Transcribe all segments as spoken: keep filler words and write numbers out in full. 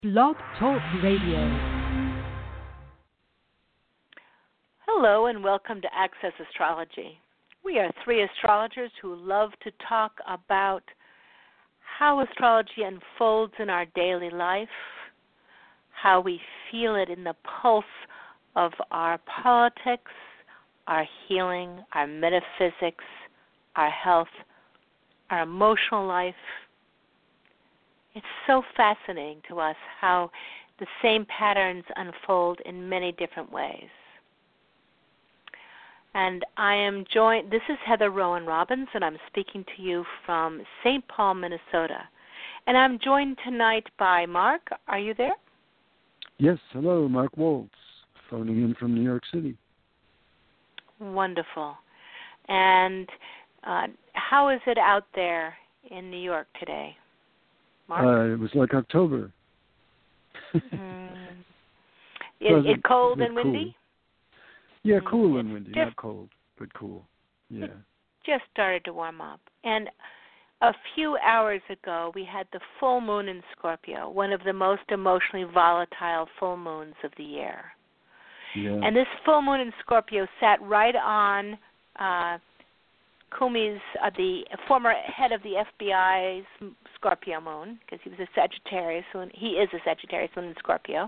Blog Talk Radio. Hello and welcome to Access Astrology. We are three astrologers who love to talk about how astrology unfolds in our daily life, how we feel it in the pulse of our politics, our healing, our metaphysics, our health, our emotional life. It's so fascinating to us how the same patterns unfold in many different ways. And I am joined, this is Heather Rowan Robbins, and I'm speaking to you from Saint Paul, Minnesota. And I'm joined tonight by Mark. Are you there? Yes, hello, Mark Waltz, phoning in from New York City. Wonderful. And uh, how is it out there in New York today? Mark? Uh, it was like October. mm. Is it cold and windy? Cool. Yeah, cool mm. and windy. Just, Not cold, but cool. Yeah. It just started to warm up. And a few hours ago, we had the full moon in Scorpio, one of the most emotionally volatile full moons of the year. Yeah. And this full moon in Scorpio sat right on uh, Comey's, uh, the former head of the F B I's Scorpio moon, because he was a Sagittarius moon. He is a Sagittarius moon in Scorpio,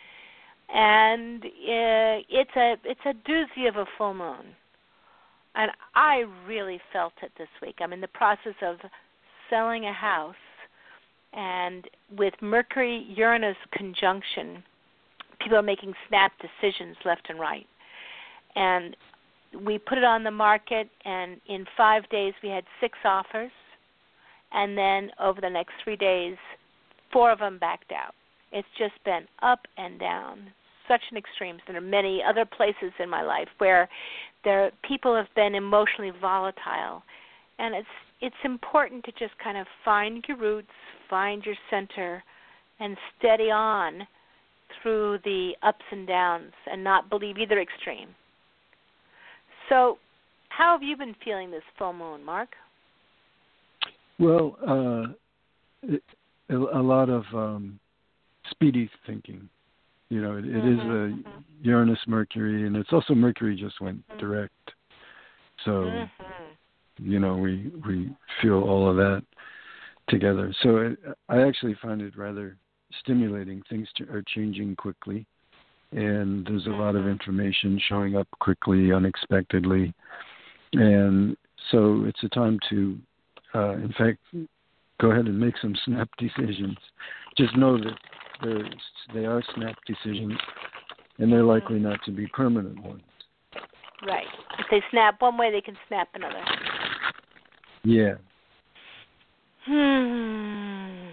and uh, it's a it's a doozy of a full moon. And I really felt it this week. I'm in the process of selling a house, and with Mercury-Uranus conjunction, people are making snap decisions left and right. And we put it on the market, and in five days we had six offers, and then over the next three days, four of them backed out. It's just been up and down, such an extreme. There are many other places in my life where there people have been emotionally volatile, and it's it's important to just kind of find your roots, find your center, and steady on through the ups and downs, and not believe either extreme. So, how have you been feeling this full moon, Mark? Well, uh, it, a, a lot of um, speedy thinking. You know, it, it mm-hmm, is a mm-hmm. Uranus Mercury, and it's also Mercury just went mm-hmm. direct. So, mm-hmm. you know, we we feel all of that together. So it, I actually find it rather stimulating. Things ch- are changing quickly. And there's a mm-hmm. lot of information showing up quickly, unexpectedly. And so it's a time to, uh, in fact, go ahead and make some snap decisions. Just know that they're, they are snap decisions, and they're likely not to be permanent ones. Right. If they snap one way, they can snap another. Yeah. Hmm.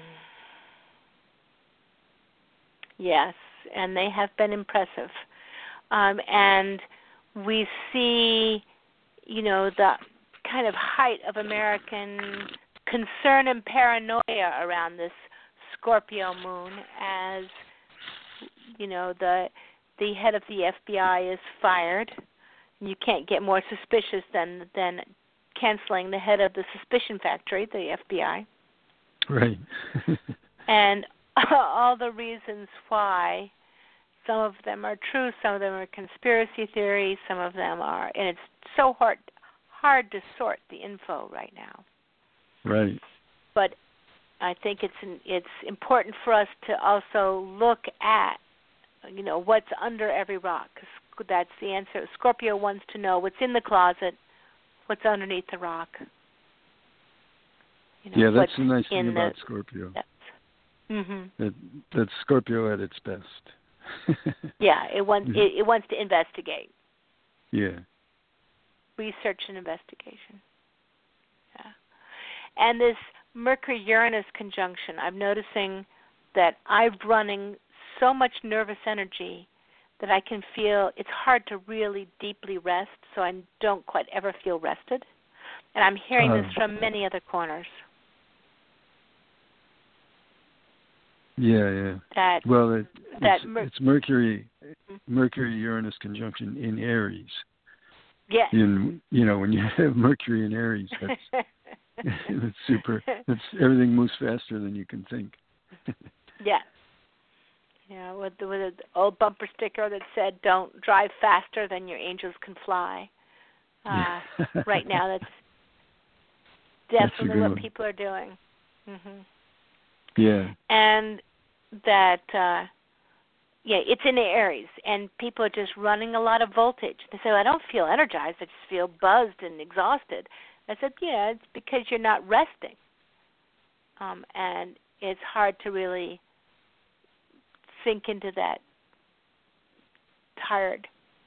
Yes. And they have been impressive. Um, and we see, you know, the kind of height of American concern and paranoia around this Scorpio moon as, you know, the the head of the F B I is fired. You can't get more suspicious than than canceling the head of the suspicion factory, the F B I. Right. And all the reasons why. Some of them are true, some of them are conspiracy theories, some of them are, and it's so hard hard to sort the info right now. Right. But I think it's it's important for us to also look at, you know, what's under every rock, because that's the answer. Scorpio wants to know what's in the closet, what's underneath the rock. You know, yeah, that's the nice thing about the, Scorpio. Mm-hmm. That, that's Scorpio at its best. yeah, it wants it, it wants to investigate. Yeah. Research and investigation. Yeah. And this Mercury-Uranus conjunction, I'm noticing that I'm running so much nervous energy that I can feel it's hard to really deeply rest, so I don't quite ever feel rested. And I'm hearing uh, this from many other corners. Yeah, yeah. That, well, it, that it's, Mer- it's Mercury, Mercury-Uranus conjunction in Aries. Yes. In you know when you have Mercury in Aries, that's, that's super. That's everything moves faster than you can think. Yes. with the, with an old bumper sticker that said, "Don't drive faster than your angels can fly." Uh, right now, that's definitely that's what people are doing. hmm Yeah. And that, uh, yeah, it's in the Aries, and people are just running a lot of voltage. They say, well, I don't feel energized. I just feel buzzed and exhausted. I said, yeah, it's because you're not resting. Um, and it's hard to really sink into that tired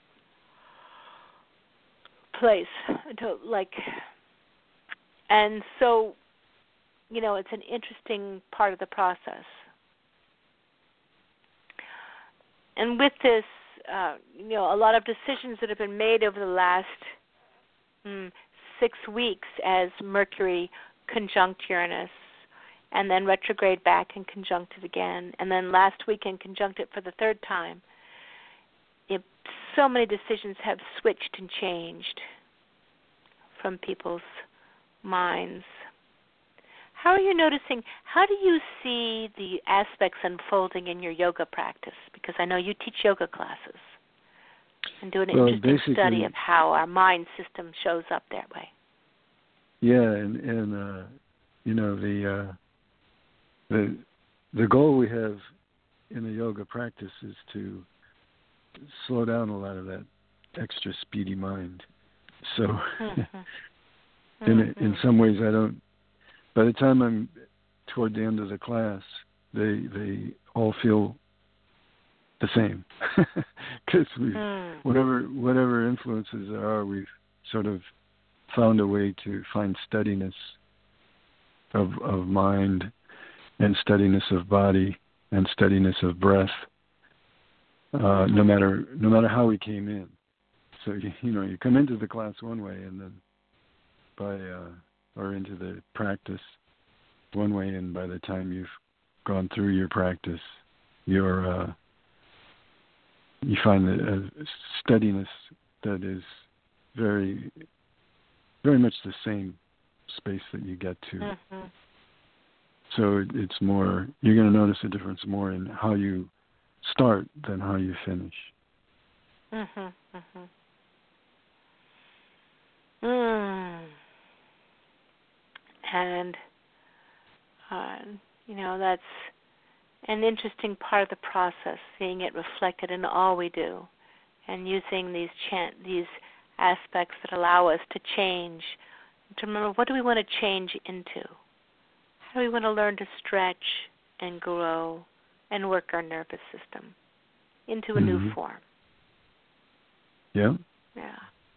place. To, like, and so, you know, it's an interesting part of the process. And with this, uh, you know, a lot of decisions that have been made over the last mm, six weeks as Mercury conjunct Uranus, and then retrograde back and conjunct it again, and then last weekend conjunct it for the third time. It, so many decisions have switched and changed from people's minds. How are you noticing, how do you see the aspects unfolding in your yoga practice? Because I know you teach yoga classes and do an well, interesting study of how our mind system shows up that way. Yeah, and, and uh, you know, the, uh, the, the goal we have in the yoga practice is to slow down a lot of that extra speedy mind. So mm-hmm. in, mm-hmm. in some ways I don't, by the time I'm toward the end of the class, they they all feel the same, because we mm. whatever whatever influences there are, we've sort of found a way to find steadiness of of mind, and steadiness of body, and steadiness of breath. Uh, mm-hmm. No matter no matter how we came in, so you, you know you come into the class one way, and then by uh, or into the practice one way, and by the time you've gone through your practice, you're uh, you find a steadiness that is very, very much the same space that you get to. Mm-hmm. So it's more, you're going to notice a difference more in how you start than how you finish. Mhm. Mhm. Mm. And, uh, you know, that's an interesting part of the process, seeing it reflected in all we do, and using these chan- these aspects that allow us to change, to remember, what do we want to change into? How do we want to learn to stretch and grow and work our nervous system into a mm-hmm. new form? Yeah. Yeah.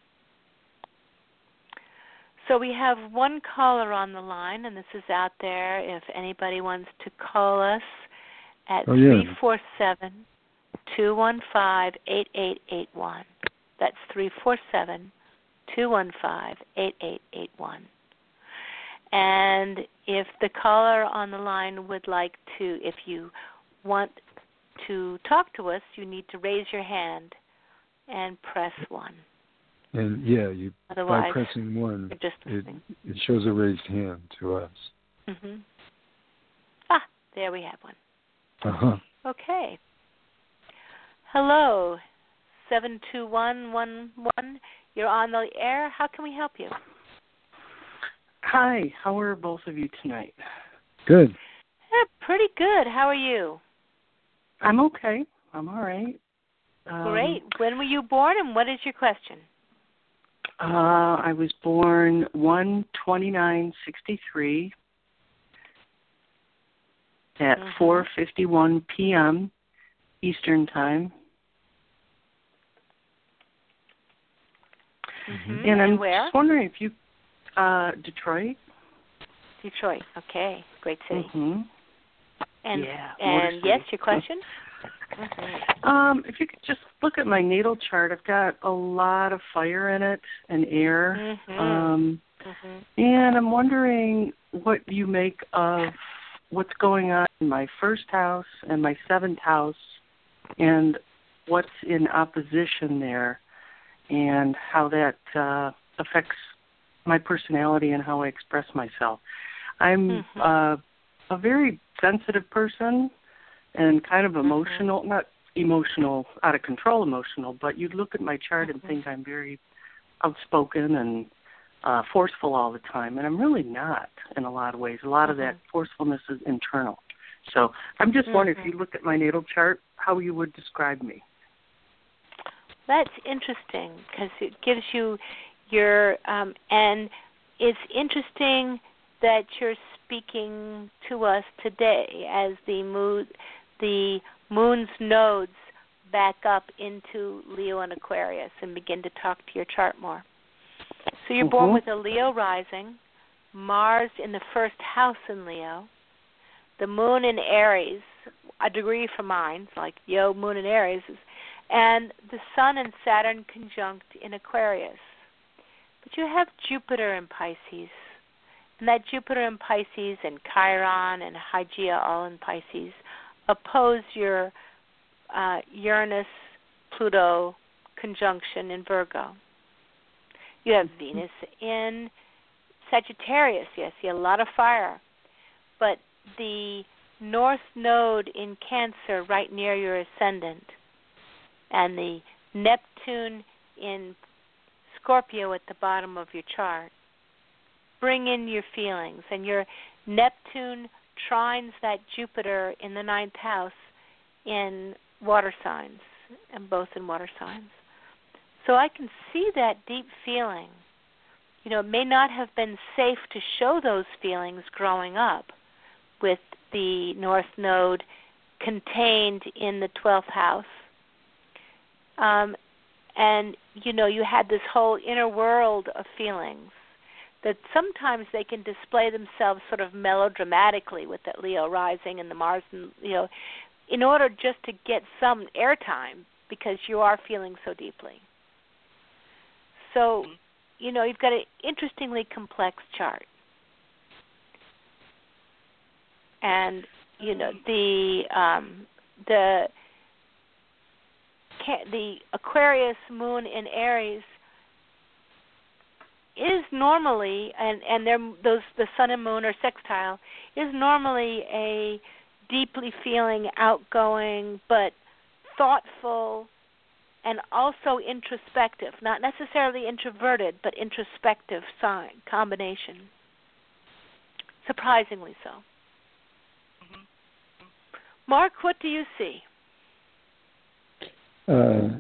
So we have one caller on the line, and this is out there if anybody wants to call us at oh, yeah. three four seven, two one five, eight eight eight one. That's three four seven, two one five, eight eight eight one. And if the caller on the line would like to, if you want to talk to us, you need to raise your hand and press one. And yeah, you Otherwise, by pressing one, just it, it shows a raised hand to us. Mm-hmm. Ah, there we have one. Uh-huh. Okay. Hello, seven two one one one. You're on the air. How can we help you? Hi, how are both of you tonight? Good. Yeah, pretty good. How are you? I'm okay. I'm all right. Um, Great. When were you born, and what is your question? Uh, I was born one twenty-nine sixty-three at mm-hmm. four fifty-one p.m. Eastern Time. Mm-hmm. And I'm and where? just wondering if you, uh, Detroit. Detroit. Okay. Great city. Mm-hmm. And yeah, and yes, your question? Mm-hmm. Um, if you could just look at my natal chart, I've got a lot of fire in it and air. Mm-hmm. Um, mm-hmm. And I'm wondering what you make of what's going on in my first house and my seventh house, and what's in opposition there, and how that uh, affects my personality and how I express myself. I'm mm-hmm. uh, a very sensitive person, and kind of emotional, mm-hmm. not emotional, out of control emotional, but you'd look at my chart mm-hmm. and think I'm very outspoken and uh, forceful all the time, and I'm really not in a lot of ways. A lot mm-hmm. of that forcefulness is internal. So I'm just mm-hmm. wondering if you look at my natal chart, how you would describe me. That's interesting because it gives you your, um, and it's interesting that you're speaking to us today as the moon, the moon's nodes back up into Leo and Aquarius and begin to talk to your chart more. So you're mm-hmm. born with a Leo rising, Mars in the first house in Leo, the moon in Aries, a degree from mine, like yo, moon in Aries, and the sun and Saturn conjunct in Aquarius. But you have Jupiter in Pisces. And that Jupiter in Pisces and Chiron and Hygeia all in Pisces oppose your uh, Uranus-Pluto conjunction in Virgo. You have Venus in Sagittarius. Yes, you have a lot of fire. But the North Node in Cancer right near your ascendant and the Neptune in Scorpio at the bottom of your chart bring in your feelings, and your Neptune trines that Jupiter in the ninth house in water signs, and both in water signs. So I can see that deep feeling. You know, it may not have been safe to show those feelings growing up with the North Node contained in the twelfth house. Um, and, you know, you had this whole inner world of feelings that sometimes they can display themselves sort of melodramatically with that Leo rising and the Mars and Leo in order just to get some airtime because you are feeling so deeply. So, you know, you've got an interestingly complex chart. And, you know, the um, the the Aquarius moon in Aries is normally, and and they're, those the sun and moon are sextile, is normally a deeply feeling, outgoing, but thoughtful, and also introspective. Not necessarily introverted, but introspective sign combination. Surprisingly so. Mm-hmm. Mark, what do you see? Uh,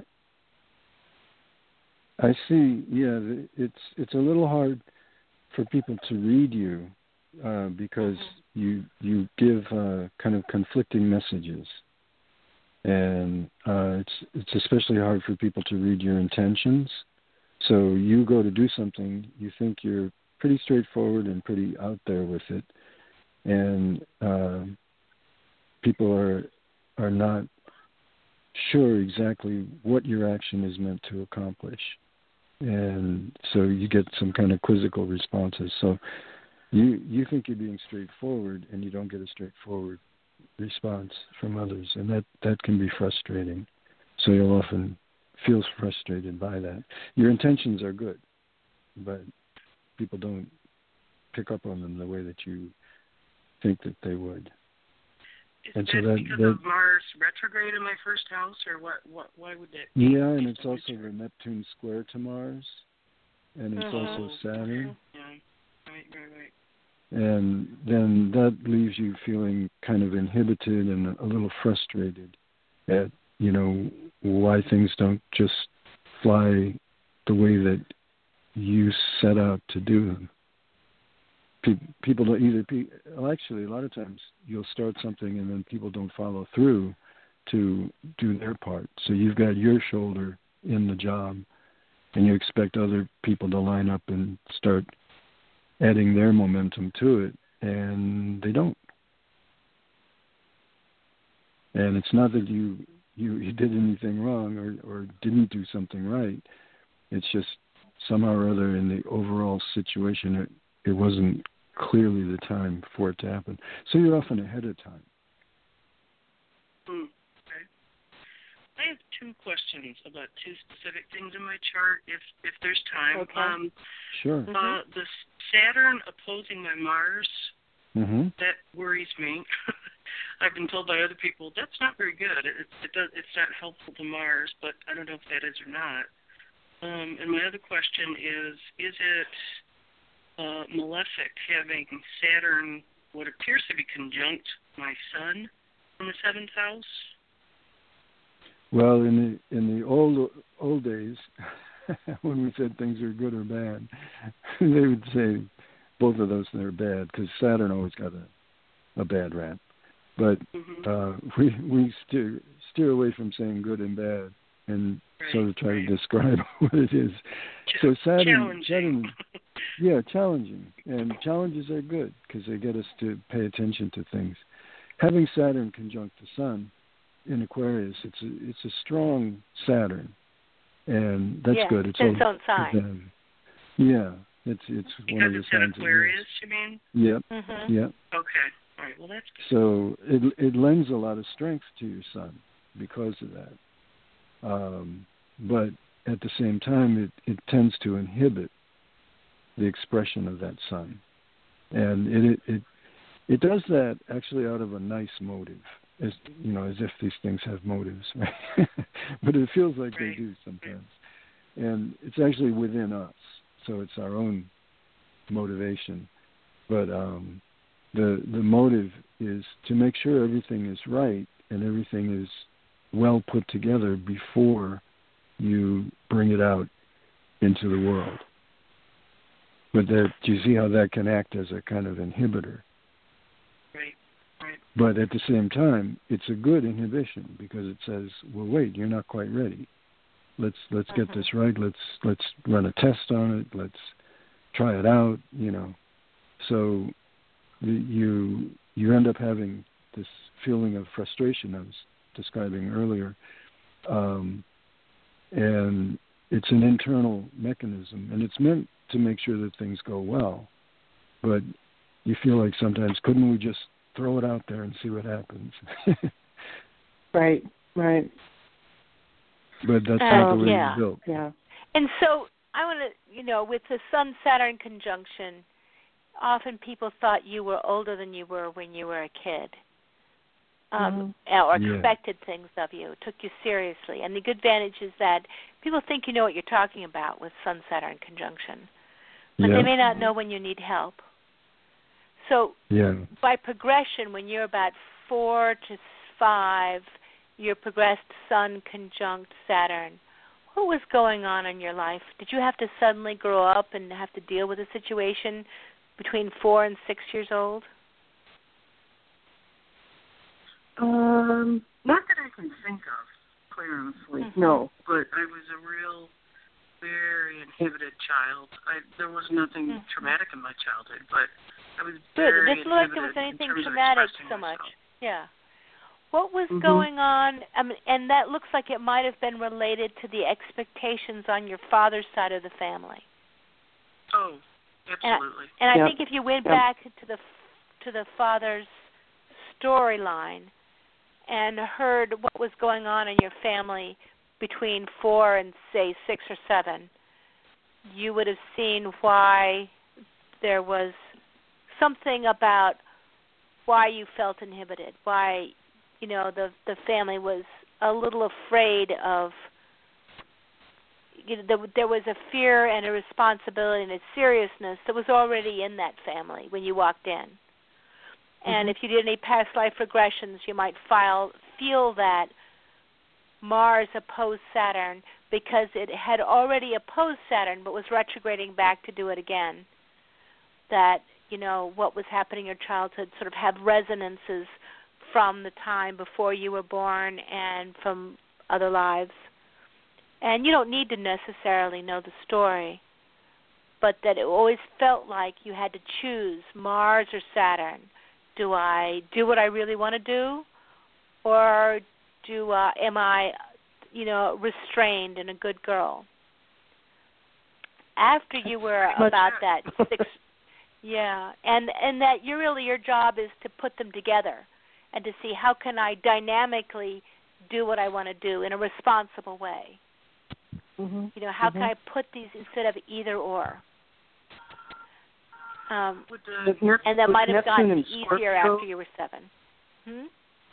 I see. Yeah, it's it's a little hard for people to read you uh, because mm-hmm. you you give uh, kind of conflicting messages, and uh, it's it's especially hard for people to read your intentions. So you go to do something, you think you're pretty straightforward and pretty out there with it, and uh, people are are not sure exactly what your action is meant to accomplish. And so you get some kind of quizzical responses. So you you think you're being straightforward, and you don't get a straightforward response from others, and that, that can be frustrating. So you'll often feel frustrated by that. Your intentions are good, but people don't pick up on them the way that you think that they would. Is and that so that, because that, of Mars retrograde in my first house, or what? What? Why would that? Yeah, and it's also the Neptune square to Mars, and it's mm-hmm. also Saturn. Yeah, right, right, right. And then that leaves you feeling kind of inhibited and a little frustrated at, you know, why things don't just fly the way that you set out to do them. People don't either. Well, actually, a lot of times you'll start something and then people don't follow through to do their part. So you've got your shoulder in the job, and you expect other people to line up and start adding their momentum to it, and they don't. And it's not that you you, you did anything wrong or, or didn't do something right. It's just somehow or other in the overall situation, it, it wasn't clearly the time for it to happen. So you're often ahead of time. Hmm. Okay. I have two questions about two specific things in my chart, if if there's time. Okay. Um, sure. Uh, mm-hmm. The Saturn opposing my Mars, mm-hmm. that worries me. I've been told by other people that's not very good. It, it does, it's not helpful to Mars, but I don't know if that is or not. Um, and my other question is, is it uh, malefic having Saturn, what appears to be conjunct my Sun in the seventh house? Well, in the in the old old days, when we said things are good or bad, they would say both of those are bad because Saturn always got a, a bad rap. But mm-hmm. uh, we we steer steer away from saying good and bad and right, sort of try right. to describe what it is. Ch- so Saturn, challenging. Saturn, yeah, challenging, and challenges are good because they get us to pay attention to things. Having Saturn conjunct the Sun in Aquarius, it's a, it's a strong Saturn, and that's yeah, good. It's, it's its all, own sign. Um, yeah, it's it's because one of the it's in signs. Aquarius, you mean? Yep. Mm-hmm. Yep. Okay. All right. Well, that's good. So it it lends a lot of strength to your Sun because of that. Um, but at the same time, it, it tends to inhibit the expression of that Sun, and it it it, it does that actually out of a nice motive. As you know, as if these things have motives, right? But it feels like right. they do sometimes, and it's actually within us. So it's our own motivation, but um, the the motive is to make sure everything is right and everything is well put together before you bring it out into the world. But that, do you see how that can act as a kind of inhibitor? Right. Right. But at the same time, it's a good inhibition because it says, "Well, wait, you're not quite ready. Let's let's mm-hmm. get this right. Let's let's run a test on it. Let's try it out." You know, so you you end up having this feeling of frustration I was describing earlier, um, and it's an internal mechanism, and it's meant to make sure that things go well. But you feel like sometimes, couldn't we just throw it out there and see what happens? Right, right. But that's Um, not the way yeah. it's built. Yeah. And so I want to, you know, with the Sun-Saturn conjunction, often people thought you were older than you were when you were a kid, um, mm-hmm. or Yeah. expected things of you, took you seriously. And the good advantage is that people think you know what you're talking about with Sun-Saturn conjunction, but Yeah. they may not know when you need help. So Yeah. by progression, when you're about four to five, you're progressed Sun conjunct Saturn. What was going on in your life? Did you have to suddenly grow up and have to deal with a situation between four and six years old? Um, not that I can think of, quite honestly. Mm-hmm. No, but I was a real, very inhibited child. I there was nothing mm-hmm. traumatic in my childhood, but I was Good. very It doesn't look like inhibited there was anything in terms traumatic of expressing so much. myself. Yeah. What was mm-hmm. going on? I mean, and that looks like it might have been related to the expectations on your father's side of the family. Oh, absolutely. And I, and I yep. think if you went yep. back to the to the father's storyline and heard what was going on in your family between four and say six or seven, you would have seen why there was something about why you felt inhibited, why, you know, the the family was a little afraid of, you know, there, there was a fear and a responsibility and a seriousness that was already in that family when you walked in. And mm-hmm. if you did any past life regressions, you might file, feel that Mars opposed Saturn because it had already opposed Saturn but was retrograding back to do it again. That, you know, what was happening in your childhood sort of had resonances from the time before you were born and from other lives. And you don't need to necessarily know the story, but that it always felt like you had to choose Mars or Saturn. Do I do what I really want to do, or do uh, am I, you know, restrained and a good girl? After you were about that six, yeah, and and that you really your job is to put them together, and to see how can I dynamically do what I want to do in a responsible way. Mm-hmm. You know, how mm-hmm. can I put these instead of either or? Um, Would, uh, Nep- and that might have Neptune gotten and easier Scorpio, after you were seven. Hmm?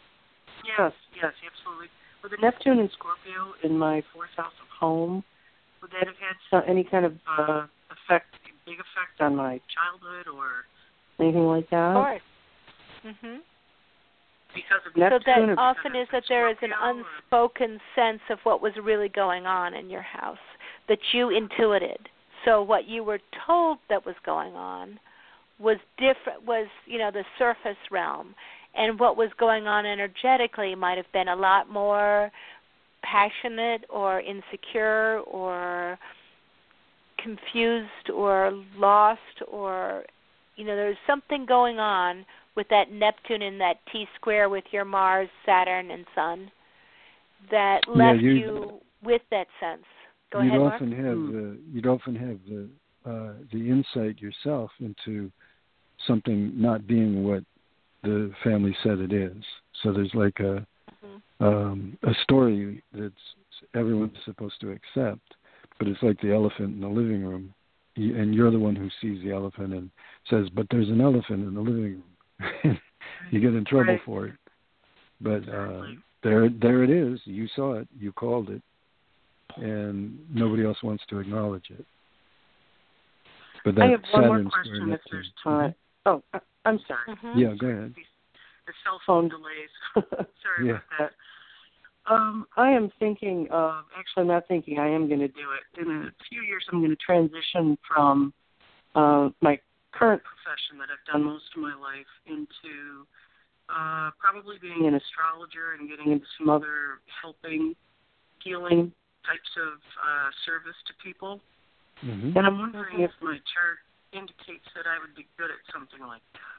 Yes, yes, absolutely. With the Neptune and Scorpio in my fourth house of home, would that have had some, any kind of uh, effect, big effect on my childhood or anything like that? Of course. Mhm. Because of Neptune. So that or often is that there is an Scorpio, unspoken sense of what was really going on in your house that you intuited. So what you were told that was going on was different, was, you know, the surface realm. And what was going on energetically might have been a lot more passionate or insecure or confused or lost, or, you know, there's something going on with that Neptune and that T-square with your Mars, Saturn, and Sun that left yeah, you with that sense. Go you'd ahead, Mark. often have the you'd often have the uh, the insight yourself into something not being what the family said it is. So there's like a mm-hmm. um, a story that's everyone's supposed to accept, but it's like the elephant in the living room, and you're the one who sees the elephant and says, "But there's an elephant in the living room." You get in trouble right. for it, but uh, there, there it is. You saw it, you called it, and nobody else wants to acknowledge it. But that I have one Saturn more question square if there's Neptune. time. Mm-hmm. Oh, I'm sorry. Mm-hmm. Yeah, go ahead. The cell phone delays. Sorry yeah. about that. Um, I am thinking of, actually I'm not thinking, I am going to do it. In a few years I'm going to transition from uh, my current profession that I've done most of my life into uh, probably being an astrologer and getting into some other helping, healing types of uh, service to people. Mm-hmm. And I'm wondering Mm-hmm. if my chart indicates that I would be good at something like that.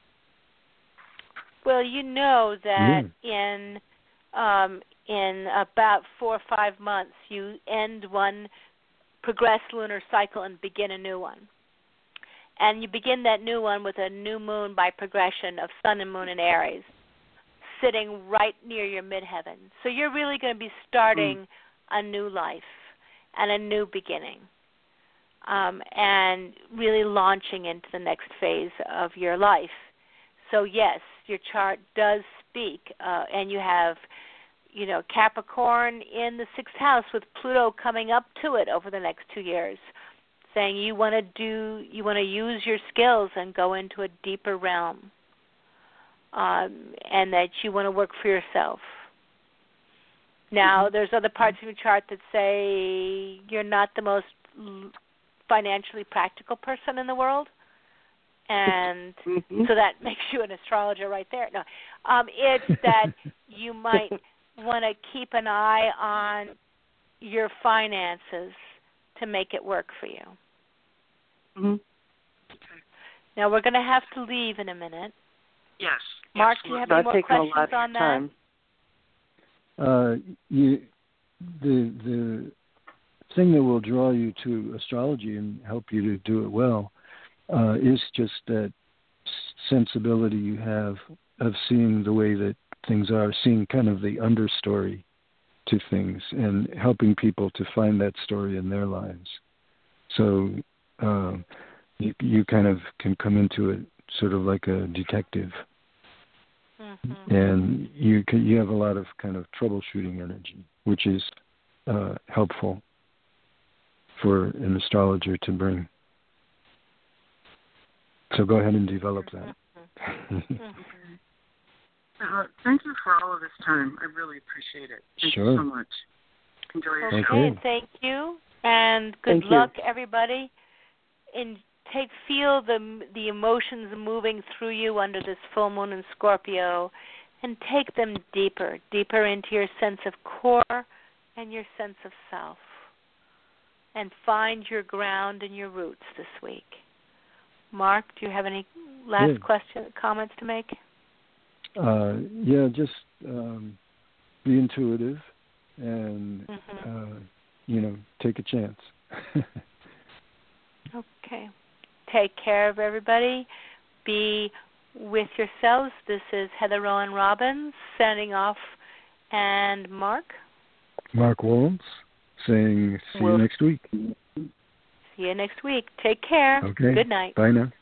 Well, you know that Yeah. in um, in about four or five months, you end one progressed lunar cycle and begin a new one. And you begin that new one with a new moon by progression of Sun and Moon in Aries, sitting right near your midheaven. So you're really going to be starting mm. a new life and a new beginning, um, and really launching into the next phase of your life. So yes, your chart does speak, uh, and you have, you know, Capricorn in the sixth house with Pluto coming up to it over the next two years, saying you want to do, you want to use your skills and go into a deeper realm, um, and that you want to work for yourself. Now, there's other parts of your chart that say you're not the most financially practical person in the world, and mm-hmm. so that makes you an astrologer right there. No, um, it's that you might want to keep an eye on your finances to make it work for you. Mm-hmm. Okay. Now, we're going to have to leave in a minute. Yes. Mark, do you have any more questions on that? Time. Uh, you, the the thing that will draw you to astrology and help you to do it well uh, is just that sensibility you have of seeing the way that things are, seeing kind of the understory to things and helping people to find that story in their lives. So um, you, you kind of can come into it sort of like a detective. Mm-hmm. And you can, you have a lot of kind of troubleshooting energy, which is uh, helpful for an astrologer to bring. So go ahead and develop that. Mm-hmm. uh, thank you for all of this time. I really appreciate it. Thank sure. you so much. Enjoy your okay, show. Okay, thank you, and good thank luck, you. everybody. And take feel the the emotions moving through you under this full moon in Scorpio, and take them deeper, deeper into your sense of core and your sense of self, and find your ground and your roots this week. Mark, do you have any last Good. question, comments to make? Uh, yeah, just um, be intuitive and, mm-hmm. uh, you know, take a chance. Okay. Take care of everybody. Be with yourselves. This is Heather Rowan Robbins signing off, and Mark? Mark Wolms saying see we'll you next week. See you next week. Take care. Okay. Good night. Bye now.